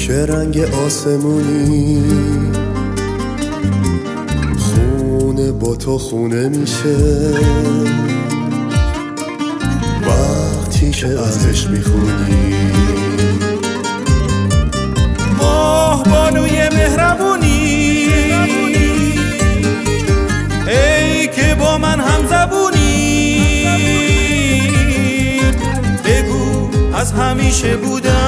که رنگ آسمونی خونه با تو خونه میشه وقتی که ازش میخونی. ماه بانوی مهربونی ای که با من هم زبونی، بگو از همیشه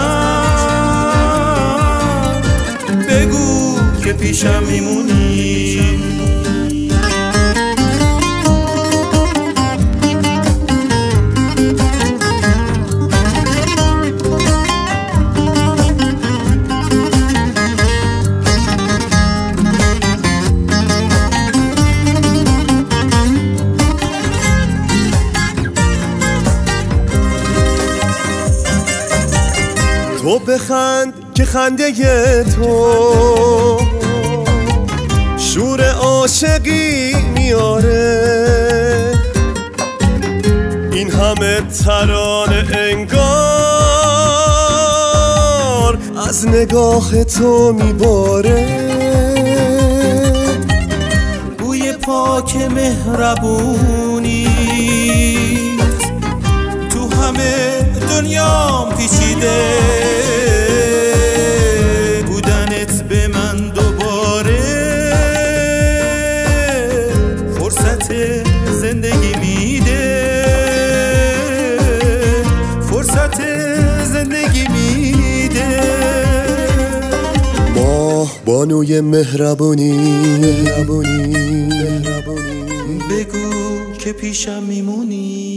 بودم، بگو که پیشم میمونی. تو بخند که خنده تو شور عاشقی میاره، این همه ترانه انگار از نگاه تو میباره. بوی پاک مهربونی تو همه دنیام پیچیده، بودنت به من دوباره فرصت زندگی میده، فرصت زندگی میده. ماه بانوی مهربونی بگو که پیشم میمونی.